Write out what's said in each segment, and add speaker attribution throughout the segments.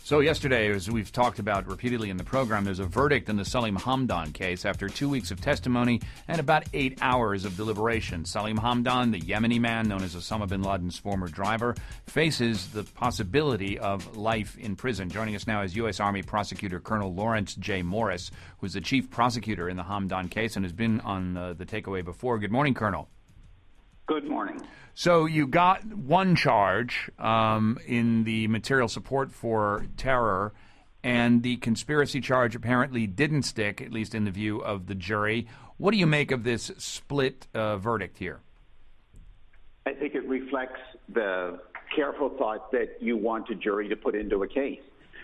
Speaker 1: So yesterday, as we've talked about repeatedly in the program, there's a verdict in the Salim Hamdan case after 2 weeks of testimony and about 8 hours of deliberation. Salim Hamdan, the Yemeni man known as Osama bin Laden's former driver, faces the possibility of life in prison. Joining us now is U.S. Army Prosecutor Colonel Lawrence J. Morris, who's the chief prosecutor in the Hamdan case and has been on the takeaway before. Good morning, Colonel.
Speaker 2: Good morning.
Speaker 1: So you got one charge in the material support for terror, and the conspiracy charge apparently didn't stick, at least in the view of the jury. What do you make of this split verdict here?
Speaker 2: I think it reflects the careful thought that you want a jury to put into a case.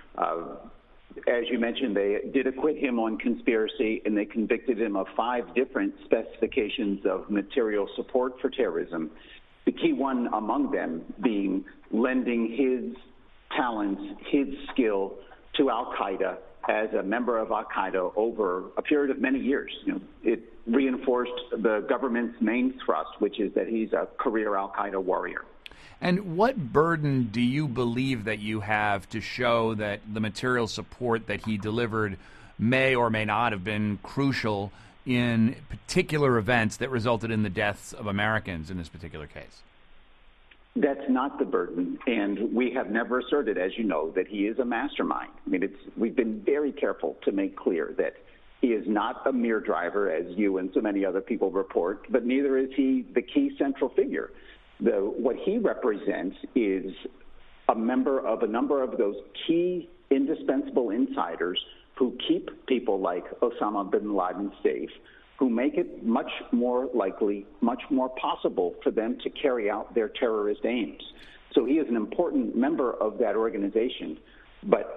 Speaker 2: As you mentioned, they did acquit him on conspiracy, and they convicted him of 5 different specifications of material support for terrorism. The key one among them being lending his talents, his skill to al-Qaeda as a member of al-Qaeda over a period of many years. It reinforced the government's main thrust, which is that he's a career al-Qaeda warrior.
Speaker 1: And what burden do you believe that you have to show that the material support that he delivered may or may not have been crucial in particular events that resulted in the deaths of Americans in this particular case?
Speaker 2: That's not the burden, and we have never asserted, as you know, that he is a mastermind. We've been very careful to make clear that he is not a mere driver, as you and so many other people report, but neither is he the key central figure. What he represents is a member of a number of those key indispensable insiders who keep people like Osama bin Laden safe, who make it much more likely, much more possible for them to carry out their terrorist aims. So he is an important member of that organization, but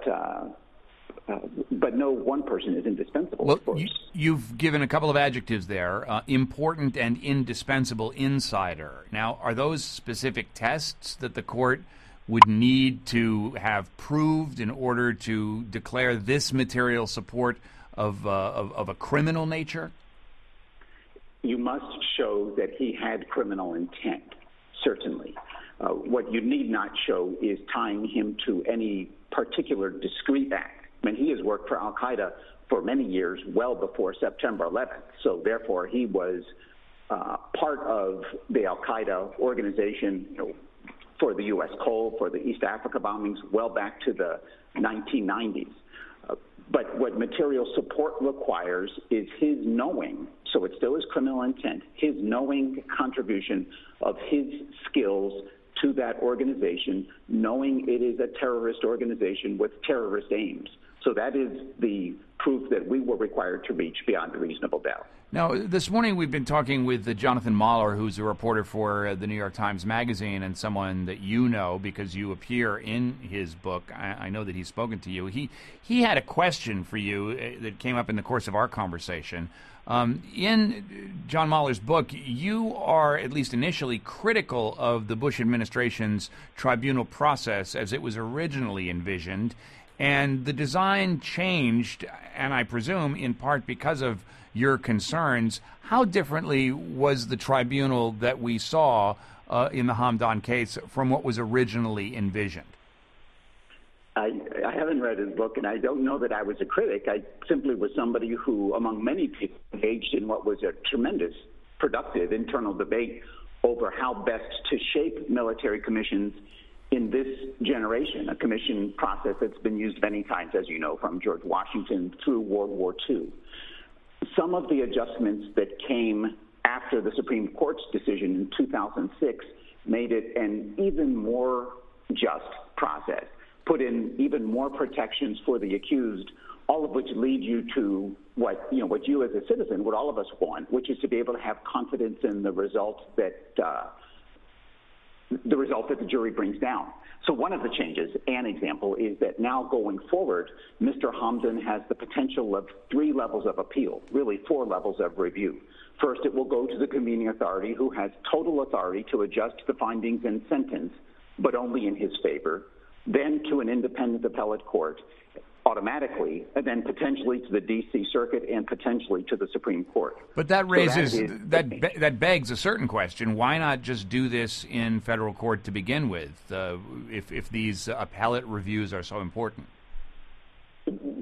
Speaker 2: no one person is indispensable.
Speaker 1: Well, you've given a couple of adjectives there, important and indispensable insider. Now, are those specific tests that the court would need to have proved in order to declare this material support of a criminal nature?
Speaker 2: You must show that he had criminal intent, certainly. What you need not show is tying him to any particular discrete act. He has worked for al-Qaeda for many years, well before September 11th. So therefore, he was part of the al-Qaeda organization for the U.S. Cole, for the East Africa bombings, well back to the 1990s. But what material support requires is his knowing, so it still is criminal intent, his knowing contribution of his skills to that organization, knowing it is a terrorist organization with terrorist aims. So that is the proof that we were required to reach beyond a reasonable doubt.
Speaker 1: Now, this morning we've been talking with Jonathan Mahler, who's a reporter for the New York Times Magazine and someone that you know because you appear in his book. I know that he's spoken to you. He had a question for you that came up in the course of our conversation. In John Mahler's book, you are, at least initially, critical of the Bush administration's tribunal process as it was originally envisioned. And the design changed, and I presume in part because of your concerns. How differently was the tribunal that we saw in the Hamdan case from what was originally envisioned?
Speaker 2: I haven't read his book, and I don't know that I was a critic. I simply was somebody who, among many people, engaged in what was a tremendous, productive internal debate over how best to shape military commissions in this generation, a commission process that's been used many times, as you know, from George Washington through World War II. Some of the adjustments that came after the Supreme Court's decision in 2006 made it an even more just process, put in even more protections for the accused, all of which lead you to what you as a citizen, what all of us want, which is to be able to have confidence in the result that the jury brings down. So one of the changes, an example, is that now going forward, Mr. Hamdan has the potential of 3 levels of appeal, really 4 levels of review. First, it will go to the convening authority, who has total authority to adjust the findings and sentence, but only in his favor. Then to an independent appellate court, automatically, and then potentially to the D.C. Circuit and potentially to the Supreme Court.
Speaker 1: But that raises that begs a certain question. Why not just do this in federal court to begin with, if these appellate reviews are so important?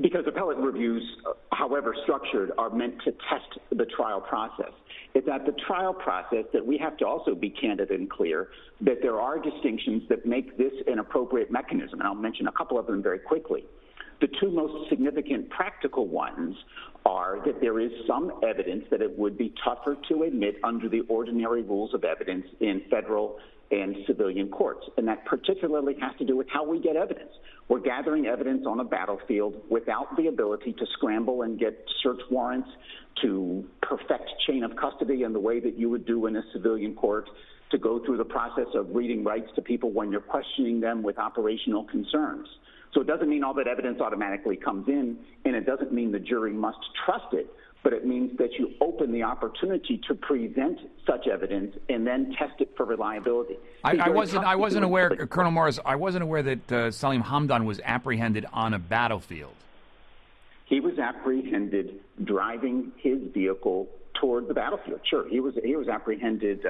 Speaker 2: Because appellate reviews, however structured, are meant to test the trial process. It's at the trial process that we have to also be candid and clear that there are distinctions that make this an appropriate mechanism, and I'll mention a couple of them very quickly. The two most significant practical ones are that there is some evidence that it would be tougher to admit under the ordinary rules of evidence in federal and civilian courts, and that particularly has to do with how we get evidence. We're gathering evidence on a battlefield without the ability to scramble and get search warrants, to perfect chain of custody in the way that you would do in a civilian court, to go through the process of reading rights to people when you're questioning them with operational concerns. So it doesn't mean all that evidence automatically comes in, and it doesn't mean the jury must trust it, but it means that you open the opportunity to present such evidence and then test it for reliability.
Speaker 1: I wasn't aware, Colonel Morris, I wasn't aware that Salim Hamdan was apprehended on a battlefield.
Speaker 2: He was apprehended driving his vehicle toward the battlefield. Sure, he was apprehended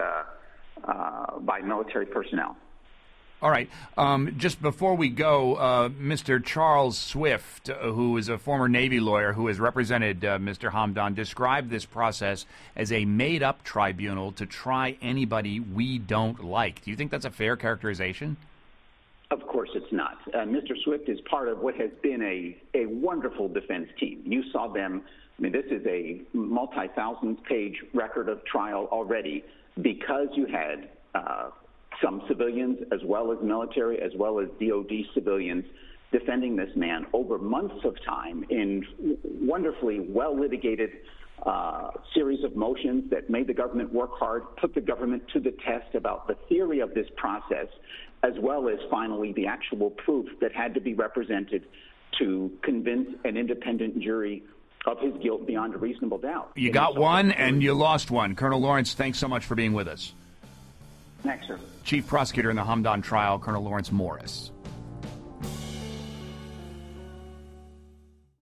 Speaker 2: by military personnel.
Speaker 1: All right. Just before we go, Mr. Charles Swift, who is a former Navy lawyer who has represented Mr. Hamdan, described this process as a made-up tribunal to try anybody we don't like. Do you think that's a fair characterization?
Speaker 2: Of course it's not. Mr. Swift is part of what has been a wonderful defense team. You saw them. I mean, this is a multi-thousand-page record of trial already because you had some civilians as well as military as well as DOD civilians defending this man over months of time in wonderfully well-litigated series of motions that made the government work hard, put the government to the test about the theory of this process, as well as finally the actual proof that had to be represented to convince an independent jury of his guilt beyond a reasonable doubt.
Speaker 1: You got one and you lost one. Colonel Lawrence, thanks so much for being with us.
Speaker 2: Thanks, sir.
Speaker 1: Chief Prosecutor in the Hamdan trial, Colonel Lawrence Morris.